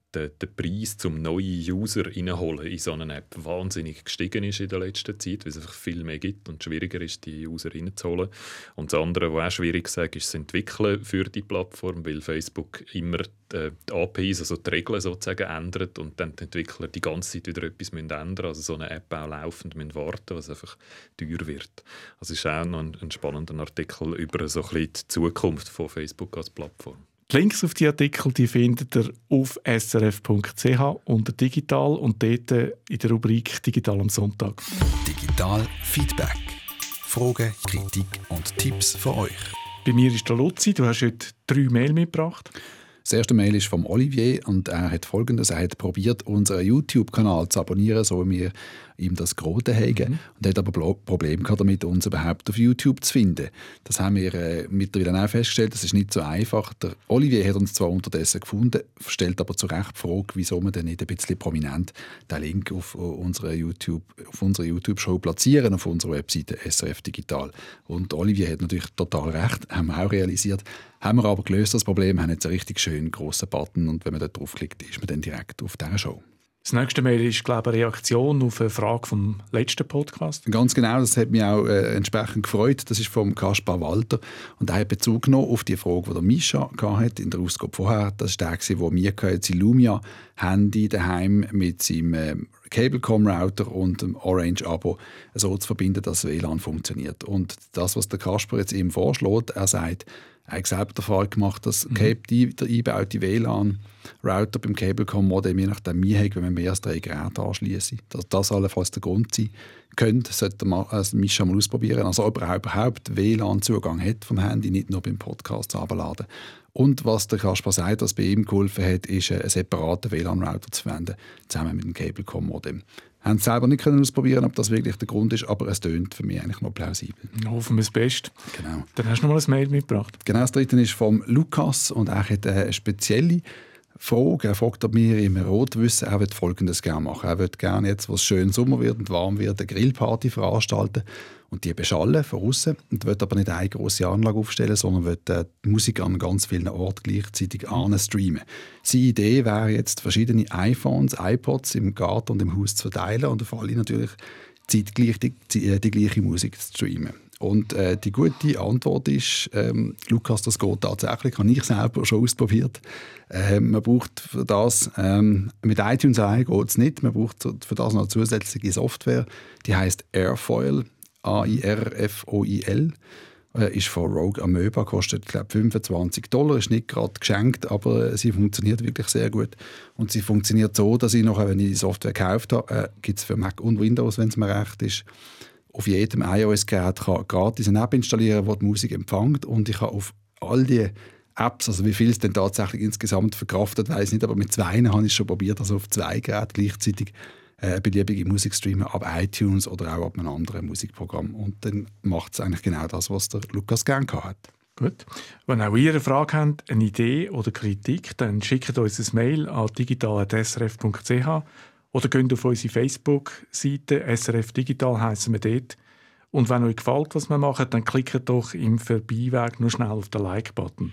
der Preis zum neuen User reinholen in so eine App wahnsinnig gestiegen ist in der letzten Zeit, weil es einfach viel mehr gibt und schwieriger ist, die User reinzuholen. Und das andere, was auch schwierig ist, ist das Entwickeln für die Plattform, weil Facebook immer die APIs, also die Regeln sozusagen, ändert und dann die Entwickler die ganze Zeit wieder etwas ändern müssen. Also so eine App auch laufend warten, was einfach teuer wird. Also es ist auch noch ein spannender Artikel über so ein bisschen die Zukunft von Facebook als Plattform. Die Links auf die Artikel die findet ihr auf srf.ch unter «Digital» und dort in der Rubrik «Digital am Sonntag». Digital Feedback. Fragen, Kritik und Tipps von euch. Bei mir ist der Luzi. Du hast heute 3 Mail mitgebracht. Das erste Mail ist vom Olivier und er hat Folgendes: Er hat probiert, unseren YouTube-Kanal zu abonnieren, so wie wir ihm das geraten haben. Und hat aber Probleme gehabt damit, uns überhaupt auf YouTube zu finden. Das haben wir mittlerweile auch festgestellt. Das ist nicht so einfach. Der Olivier hat uns zwar unterdessen gefunden, stellt aber zu Recht die Frage, wieso wir denn nicht ein bisschen prominent den Link auf unsere YouTube-Show platzieren, auf unserer Webseite SRF Digital. Und Olivier hat natürlich total recht, haben wir auch realisiert. Haben wir aber gelöst das Problem, haben jetzt einen richtig schönen grossen Button und wenn man dort draufklickt, ist man dann direkt auf dieser Show. Das nächste Mail ist, glaube ich, eine Reaktion auf eine Frage vom letzten Podcast. Ganz genau, das hat mich auch entsprechend gefreut. Das ist vom Kaspar Walter und er hat Bezug genommen auf die Frage, die der Mischa hatte in der Ausgabe vorher. Das war der, der mir sein Lumia-Handy daheim mit seinem Cablecom-Router und dem Orange-Abo so zu verbinden, dass das WLAN funktioniert. Und das, was der Kaspar jetzt ihm vorschlägt, er sagt, er hat selber den Fall gemacht, dass der eingebaute WLAN-Router beim Cablecom-Modem je nachdem mehr hat, wenn man mehr als 3 Geräte anschließt. Das allenfalls der Grund sein könnte, sollte Mischa mal ausprobieren. Also ob er überhaupt WLAN-Zugang hat vom Handy, nicht nur beim Podcast runterladen. Und was der Kaspar sagt, was bei ihm geholfen hat, ist, einen separaten WLAN-Router zu verwenden, zusammen mit dem Cablecom-Modem. Wir haben es selber nicht ausprobieren, ob das wirklich der Grund ist, aber es tönt für mich eigentlich noch plausibel. Hoffen wir das Beste. Genau. Dann hast du noch mal ein Mail mitgebracht. Genau, das dritte ist vom Lukas und er hat eine spezielle Frage. Er fragt, ob wir im Rot wissen, er würde Folgendes gerne machen. Er würde gerne jetzt, wo es schön Sommer wird und warm wird, eine Grillparty veranstalten und die beschallen von außen und will aber nicht eine grosse Anlage aufstellen, sondern will die Musik an ganz vielen Orten gleichzeitig streamen. Seine Idee wäre jetzt, verschiedene iPhones, iPods im Garten und im Haus zu verteilen und auf alle natürlich zeitgleich die gleiche Musik zu streamen. Und die gute Antwort ist, Lukas, das geht tatsächlich, habe ich selber schon ausprobiert. Man braucht für das, mit iTunes geht es nicht, man braucht für das noch eine zusätzliche Software, die heisst Airfoil, AIRFOIL, ist von Rogue Amoeba, kostet glaube $25, ist nicht gerade geschenkt, aber sie funktioniert wirklich sehr gut. Und sie funktioniert so, dass ich nachher, wenn ich die Software gekauft habe, gibt es für Mac und Windows, wenn es mir recht ist, auf jedem iOS-Gerät gratis eine App installieren, die die Musik empfängt und ich kann auf all die Apps, also wie viel es denn tatsächlich insgesamt verkraftet, weiß ich nicht, aber mit 2 habe ich schon probiert, also auf 2 Geräten gleichzeitig beliebige Musik streamen, ab iTunes oder auch ab einem anderen Musikprogramm. Und dann macht es eigentlich genau das, was der Lukas gerne hat. Gut. Wenn auch ihr eine Frage habt, eine Idee oder Kritik, dann schickt uns ein Mail an digital@srf.ch oder geht auf unsere Facebook-Seite SRF Digital, heissen wir dort. Und wenn euch gefällt, was wir machen, dann klickt doch im Vorbeiweg nur schnell auf den Like-Button.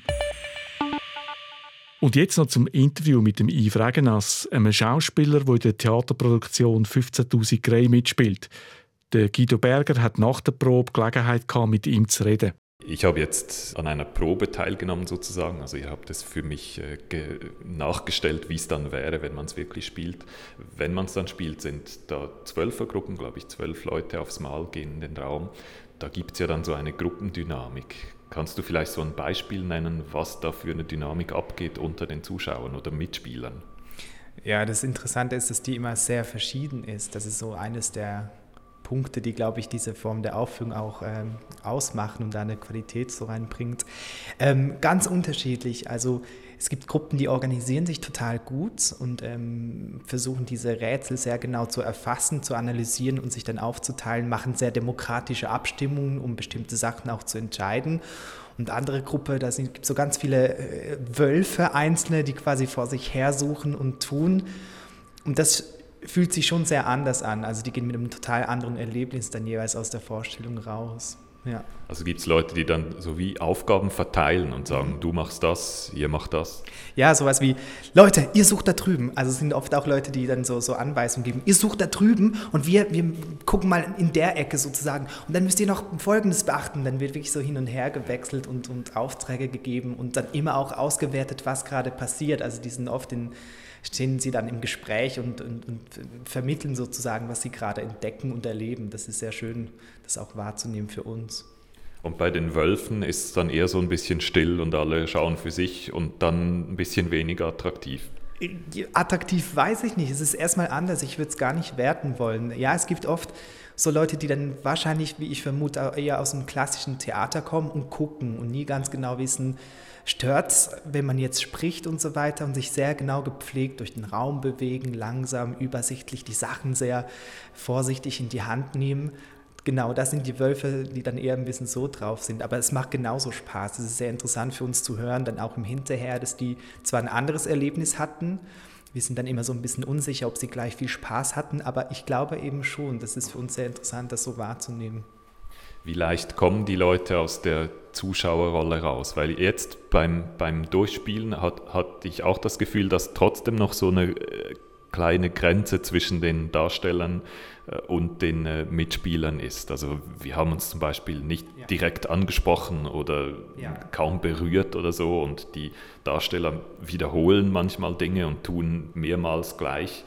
Und jetzt noch zum Interview mit dem Yves Regenas, einem Schauspieler, der in der Theaterproduktion 15'000 Grey mitspielt. Der Guido Berger hat nach der Probe Gelegenheit gehabt, mit ihm zu reden. Ich habe jetzt an einer Probe teilgenommen sozusagen. Also ihr habt es für mich nachgestellt, wie es dann wäre, wenn man es wirklich spielt. Wenn man es dann spielt, sind da 12er-Gruppen, glaube ich, 12 Leute aufs Mal gehen in den Raum. Da gibt es ja dann so eine Gruppendynamik. Kannst du vielleicht so ein Beispiel nennen, was da für eine Dynamik abgeht unter den Zuschauern oder Mitspielern? Ja, das Interessante ist, dass die immer sehr verschieden ist. Das ist so eines der Punkte, die, glaube ich, diese Form der Aufführung auch ausmachen und da eine Qualität so reinbringt. Ganz unterschiedlich. Also es gibt Gruppen, die organisieren sich total gut und versuchen diese Rätsel sehr genau zu erfassen, zu analysieren und sich dann aufzuteilen, machen sehr demokratische Abstimmungen, um bestimmte Sachen auch zu entscheiden. Und andere Gruppe, da gibt es so ganz viele Wölfe, Einzelne, die quasi vor sich her suchen und tun. Und das fühlt sich schon sehr anders an. Also die gehen mit einem total anderen Erlebnis dann jeweils aus der Vorstellung raus. Ja. Also gibt es Leute, die dann so wie Aufgaben verteilen und sagen, du machst das, ihr macht das? Ja, sowas wie, Leute, ihr sucht da drüben. Also es sind oft auch Leute, die dann so Anweisungen geben. Ihr sucht da drüben und wir gucken mal in der Ecke sozusagen. Und dann müsst ihr noch Folgendes beachten. Dann wird wirklich so hin und her gewechselt und Aufträge gegeben und dann immer auch ausgewertet, was gerade passiert. Also die sind oft stehen sie dann im Gespräch und vermitteln sozusagen, was sie gerade entdecken und erleben. Das ist sehr schön, das auch wahrzunehmen für uns. Und bei den Wölfen ist es dann eher so ein bisschen still und alle schauen für sich und dann ein bisschen weniger attraktiv. Attraktiv weiß ich nicht. Es ist erstmal anders. Ich würde es gar nicht werten wollen. Ja, es gibt oft so Leute, die dann wahrscheinlich, wie ich vermute, eher aus einem klassischen Theater kommen und gucken und nie ganz genau wissen, stört's, wenn man jetzt spricht und so weiter und sich sehr genau gepflegt durch den Raum bewegen, langsam, übersichtlich die Sachen sehr vorsichtig in die Hand nehmen. Genau, das sind die Wölfe, die dann eher ein bisschen so drauf sind. Aber es macht genauso Spaß. Es ist sehr interessant für uns zu hören, dann auch im Hinterher, dass die zwar ein anderes Erlebnis hatten. Wir sind dann immer so ein bisschen unsicher, ob sie gleich viel Spaß hatten. Aber ich glaube eben schon, das ist für uns sehr interessant, das so wahrzunehmen. Wie leicht kommen die Leute aus der Zuschauerrolle raus? Weil jetzt beim Durchspielen hatte ich auch das Gefühl, dass trotzdem noch so eine kleine Grenze zwischen den Darstellern und den Mitspielern ist. Also wir haben uns zum Beispiel nicht direkt angesprochen oder kaum berührt oder so und die Darsteller wiederholen manchmal Dinge und tun mehrmals gleich.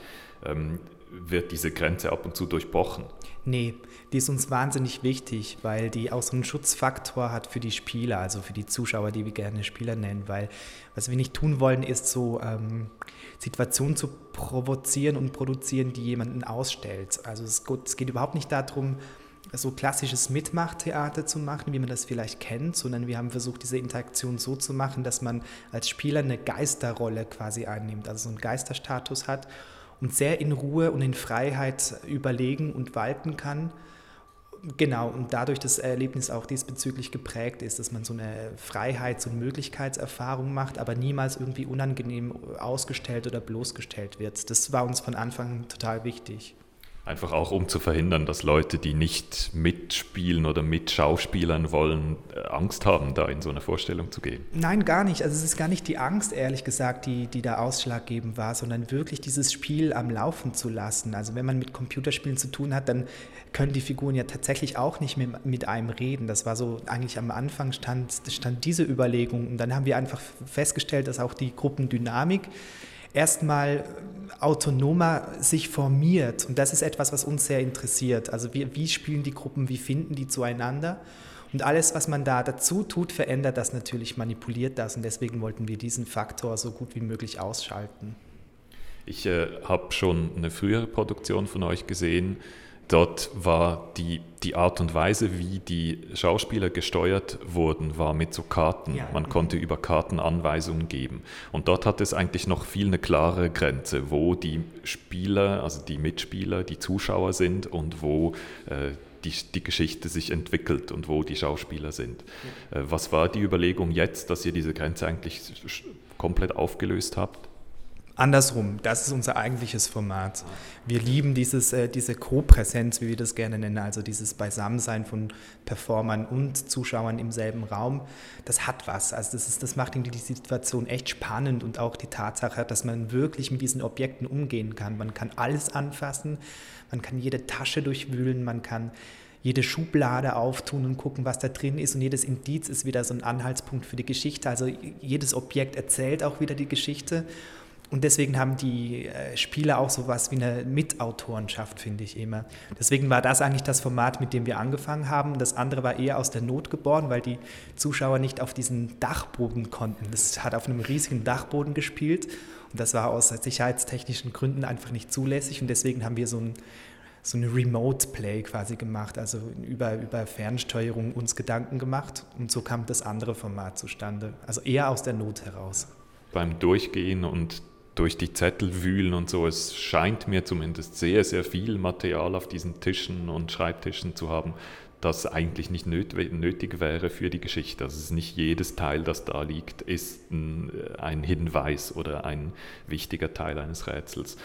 Wird diese Grenze ab und zu durchbrochen? Nee, die ist uns wahnsinnig wichtig, weil die auch so einen Schutzfaktor hat für die Spieler, also für die Zuschauer, die wir gerne Spieler nennen, weil was wir nicht tun wollen, ist so Situationen zu provozieren und produzieren, die jemanden ausstellt. Also es geht überhaupt nicht darum, so klassisches Mitmachtheater zu machen, wie man das vielleicht kennt, sondern wir haben versucht, diese Interaktion so zu machen, dass man als Spieler eine Geisterrolle quasi einnimmt, also so einen Geisterstatus hat und sehr in Ruhe und in Freiheit überlegen und walten kann. Genau, und dadurch das Erlebnis auch diesbezüglich geprägt ist, dass man so eine Freiheits- und Möglichkeitserfahrung macht, aber niemals irgendwie unangenehm ausgestellt oder bloßgestellt wird. Das war uns von Anfang an total wichtig. Einfach auch, um zu verhindern, dass Leute, die nicht mitspielen oder mitschauspielern wollen, Angst haben, da in so eine Vorstellung zu gehen? Nein, gar nicht. Also es ist gar nicht die Angst, ehrlich gesagt, die da ausschlaggebend war, sondern wirklich dieses Spiel am Laufen zu lassen. Also wenn man mit Computerspielen zu tun hat, dann können die Figuren ja tatsächlich auch nicht mehr mit einem reden. Das war so, eigentlich am Anfang stand diese Überlegung. Und dann haben wir einfach festgestellt, dass auch die Gruppendynamik erstmal autonomer sich formiert. Und das ist etwas, was uns sehr interessiert. Also wie spielen die Gruppen, wie finden die zueinander? Und alles, was man da dazu tut, verändert das natürlich, manipuliert das. Und deswegen wollten wir diesen Faktor so gut wie möglich ausschalten. Ich habe schon eine frühere Produktion von euch gesehen. Dort war die Art und Weise, wie die Schauspieler gesteuert wurden, war mit so Karten. Ja. Man konnte über Karten Anweisungen geben. Und dort hat es eigentlich noch viel eine klare Grenze, wo die Spieler, also die Mitspieler, die Zuschauer sind und wo die Geschichte sich entwickelt und wo die Schauspieler sind. Ja. Was war die Überlegung jetzt, dass ihr diese Grenze eigentlich komplett aufgelöst habt? Andersrum, das ist unser eigentliches Format. Wir lieben diese Co-Präsenz, wie wir das gerne nennen, also dieses Beisammensein von Performern und Zuschauern im selben Raum. Das hat was. Also das macht irgendwie die Situation echt spannend und auch die Tatsache, dass man wirklich mit diesen Objekten umgehen kann. Man kann alles anfassen, man kann jede Tasche durchwühlen, man kann jede Schublade auftun und gucken, was da drin ist und jedes Indiz ist wieder so ein Anhaltspunkt für die Geschichte. Also jedes Objekt erzählt auch wieder die Geschichte. Und deswegen haben die Spieler auch sowas wie eine Mitautorenschaft, finde ich immer. Deswegen war das eigentlich das Format, mit dem wir angefangen haben. Das andere war eher aus der Not geboren, weil die Zuschauer nicht auf diesen Dachboden konnten. Das hat auf einem riesigen Dachboden gespielt und das war aus sicherheitstechnischen Gründen einfach nicht zulässig. Und deswegen haben wir so eine Remote-Play quasi gemacht, also über Fernsteuerung uns Gedanken gemacht. Und so kam das andere Format zustande, also eher aus der Not heraus. Beim Durchgehen und durch die Zettel wühlen und so, es scheint mir zumindest sehr, sehr viel Material auf diesen Tischen und Schreibtischen zu haben, das eigentlich nicht nötig wäre für die Geschichte. Also es ist nicht jedes Teil, das da liegt, ist ein Hinweis oder ein wichtiger Teil eines Rätsels.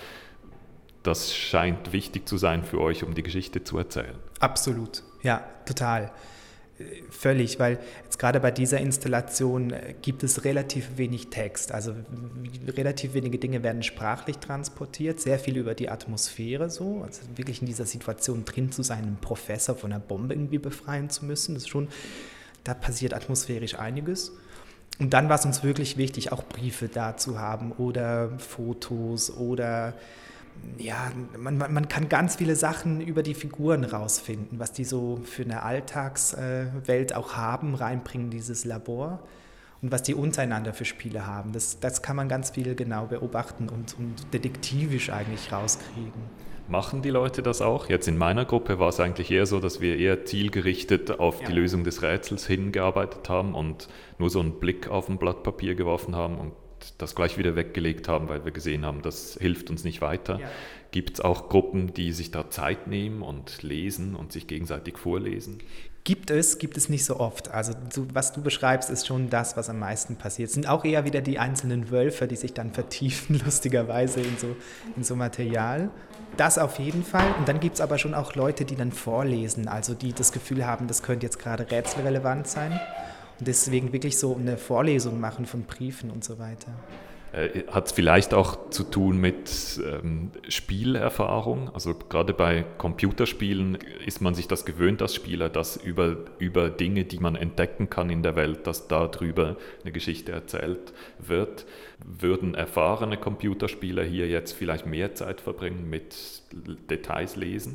Das scheint wichtig zu sein für euch, um die Geschichte zu erzählen. Absolut, ja, total. Völlig, weil jetzt gerade bei dieser Installation gibt es relativ wenig Text. Also relativ wenige Dinge werden sprachlich transportiert, sehr viel über die Atmosphäre so. Also wirklich in dieser Situation drin zu sein, einen Professor von einer Bombe irgendwie befreien zu müssen, das ist schon, da passiert atmosphärisch einiges. Und dann war es uns wirklich wichtig, auch Briefe da zu haben oder Fotos oder ja, man kann ganz viele Sachen über die Figuren rausfinden, was die so für eine Alltagswelt auch haben, reinbringen in dieses Labor und was die untereinander für Spiele haben. Das kann man ganz viel genau beobachten und detektivisch eigentlich rauskriegen. Machen die Leute das auch? Jetzt in meiner Gruppe war es eigentlich eher so, dass wir eher zielgerichtet auf die Lösung des Rätsels hingearbeitet haben und nur so einen Blick auf ein Blatt Papier geworfen haben und das gleich wieder weggelegt haben, weil wir gesehen haben, das hilft uns nicht weiter. Ja. Gibt es auch Gruppen, die sich da Zeit nehmen und lesen und sich gegenseitig vorlesen? Gibt es nicht so oft. Also was du beschreibst, ist schon das, was am meisten passiert. Es sind auch eher wieder die einzelnen Wölfe, die sich dann vertiefen, lustigerweise in so Material. Das auf jeden Fall. Und dann gibt es aber schon auch Leute, die dann vorlesen, also die das Gefühl haben, das könnte jetzt gerade rätselrelevant sein. Und deswegen wirklich so eine Vorlesung machen von Briefen und so weiter. Hat es vielleicht auch zu tun mit Spielerfahrung? Also gerade bei Computerspielen ist man sich das gewöhnt als Spieler, dass über Dinge, die man entdecken kann in der Welt, dass darüber eine Geschichte erzählt wird. Würden erfahrene Computerspieler hier jetzt vielleicht mehr Zeit verbringen mit Details lesen?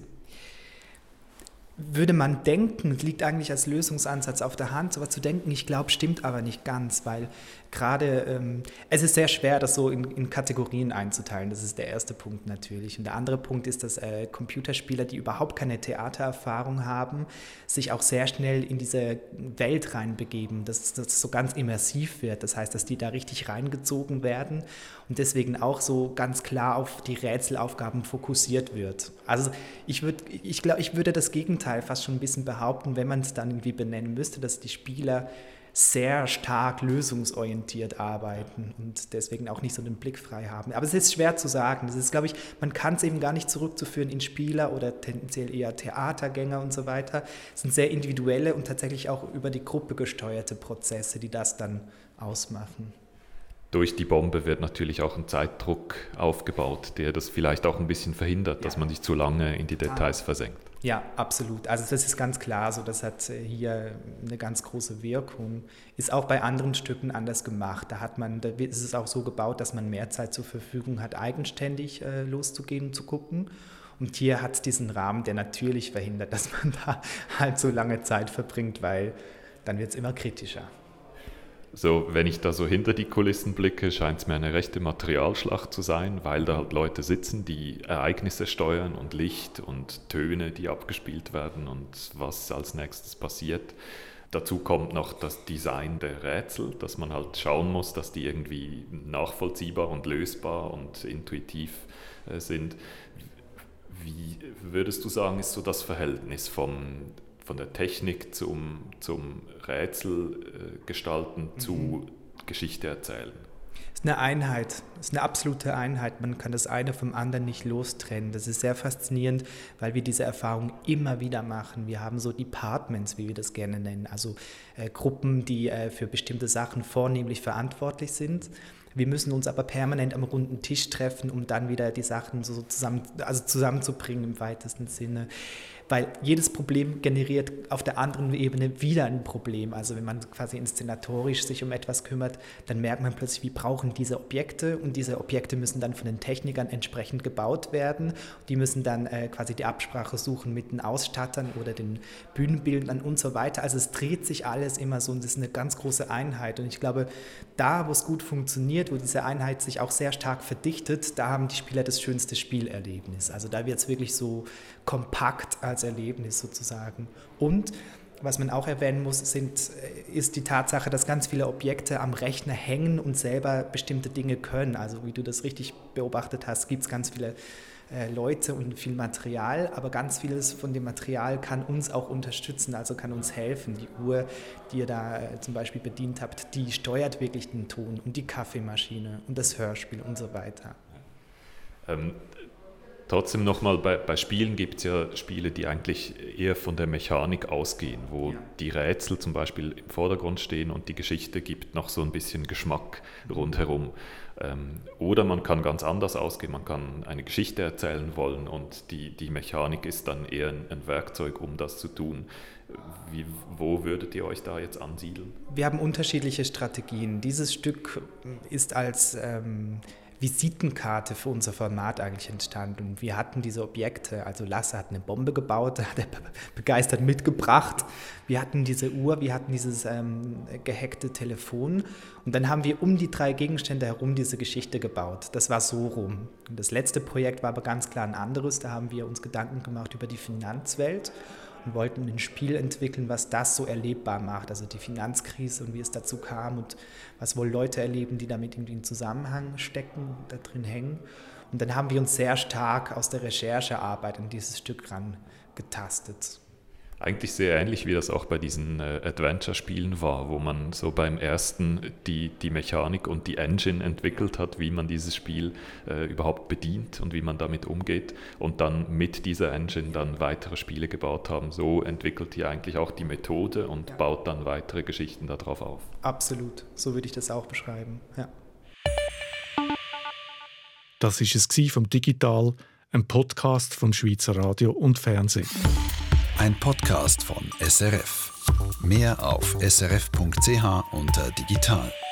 Würde man denken, es liegt eigentlich als Lösungsansatz auf der Hand, sowas zu denken, ich glaube, stimmt aber nicht ganz, weil gerade, es ist sehr schwer, das so in Kategorien einzuteilen, das ist der erste Punkt natürlich. Und der andere Punkt ist, dass Computerspieler, die überhaupt keine Theatererfahrung haben, sich auch sehr schnell in diese Welt reinbegeben, dass das so ganz immersiv wird, das heißt, dass die da richtig reingezogen werden und deswegen auch so ganz klar auf die Rätselaufgaben fokussiert wird. Also ich würde das Gegenteil fast schon ein bisschen behaupten, wenn man es dann irgendwie benennen müsste, dass die Spieler sehr stark lösungsorientiert arbeiten und deswegen auch nicht so den Blick frei haben. Aber es ist schwer zu sagen. Das ist, glaube ich, man kann es eben gar nicht zurückzuführen in Spieler oder tendenziell eher Theatergänger und so weiter. Es sind sehr individuelle und tatsächlich auch über die Gruppe gesteuerte Prozesse, die das dann ausmachen. Durch die Bombe wird natürlich auch ein Zeitdruck aufgebaut, der das vielleicht auch ein bisschen verhindert, dass man sich zu lange in die Details versenkt. Ja, absolut. Also das ist ganz klar so, das hat hier eine ganz große Wirkung. Ist auch bei anderen Stücken anders gemacht. Da ist es auch so gebaut, dass man mehr Zeit zur Verfügung hat, eigenständig loszugehen und zu gucken. Und hier hat es diesen Rahmen, der natürlich verhindert, dass man da halt so lange Zeit verbringt, weil dann wird es immer kritischer. So, wenn ich da so hinter die Kulissen blicke, scheint es mir eine rechte Materialschlacht zu sein, weil da halt Leute sitzen, die Ereignisse steuern und Licht und Töne, die abgespielt werden und was als nächstes passiert. Dazu kommt noch das Design der Rätsel, dass man halt schauen muss, dass die irgendwie nachvollziehbar und lösbar und intuitiv sind. Wie würdest du sagen, ist so das Verhältnis von der Technik zum Rätsel gestalten zu Geschichte erzählen? Es ist eine Einheit, es ist eine absolute Einheit. Man kann das eine vom anderen nicht lostrennen. Das ist sehr faszinierend, weil wir diese Erfahrung immer wieder machen. Wir haben so Departments, wie wir das gerne nennen, also Gruppen, die für bestimmte Sachen vornehmlich verantwortlich sind. Wir müssen uns aber permanent am runden Tisch treffen, um dann wieder die Sachen so zusammenzubringen im weitesten Sinne. Weil jedes Problem generiert auf der anderen Ebene wieder ein Problem. Also wenn man quasi inszenatorisch sich um etwas kümmert, dann merkt man plötzlich, wir brauchen diese Objekte und diese Objekte müssen dann von den Technikern entsprechend gebaut werden. Die müssen dann quasi die Absprache suchen mit den Ausstattern oder den Bühnenbildnern und so weiter. Also es dreht sich alles immer so und es ist eine ganz große Einheit. Und ich glaube, da, wo es gut funktioniert, wo diese Einheit sich auch sehr stark verdichtet, da haben die Spieler das schönste Spielerlebnis. Also da wird es wirklich so kompakt als Erlebnis sozusagen. Und was man auch erwähnen muss, ist die Tatsache, dass ganz viele Objekte am Rechner hängen und selber bestimmte Dinge können. Also wie du das richtig beobachtet hast, gibt es ganz viele Leute und viel Material, aber ganz vieles von dem Material kann uns auch unterstützen, also kann uns helfen. Die Uhr, die ihr da zum Beispiel bedient habt, die steuert wirklich den Ton und die Kaffeemaschine und das Hörspiel und so weiter. Trotzdem nochmal, bei Spielen gibt es ja Spiele, die eigentlich eher von der Mechanik ausgehen, wo die Rätsel zum Beispiel im Vordergrund stehen und die Geschichte gibt noch so ein bisschen Geschmack rundherum. Oder man kann ganz anders ausgehen, man kann eine Geschichte erzählen wollen und die Mechanik ist dann eher ein Werkzeug, um das zu tun. Wo würdet ihr euch da jetzt ansiedeln? Wir haben unterschiedliche Strategien. Dieses Stück ist als Visitenkarte für unser Format eigentlich entstanden. Und wir hatten diese Objekte, also Lasse hat eine Bombe gebaut, hat er begeistert mitgebracht. Wir hatten diese Uhr, wir hatten dieses gehackte Telefon. Und dann haben wir um die 3 Gegenstände herum diese Geschichte gebaut. Das war so rum. Und das letzte Projekt war aber ganz klar ein anderes. Da haben wir uns Gedanken gemacht über die Finanzwelt und wollten ein Spiel entwickeln, was das so erlebbar macht, also die Finanzkrise und wie es dazu kam und was wohl Leute erleben, die damit in Zusammenhang stecken, da drin hängen. Und dann haben wir uns sehr stark aus der Recherchearbeit an dieses Stück rangetastet. Eigentlich sehr ähnlich, wie das auch bei diesen Adventure-Spielen war, wo man so beim ersten die Mechanik und die Engine entwickelt hat, wie man dieses Spiel überhaupt bedient und wie man damit umgeht und dann mit dieser Engine dann weitere Spiele gebaut haben. So entwickelt ihr eigentlich auch die Methode und baut dann weitere Geschichten darauf auf. Absolut, so würde ich das auch beschreiben, ja. Das war es vom Digital, ein Podcast vom Schweizer Radio und Fernsehen. Ein Podcast von SRF. Mehr auf srf.ch unter Digital.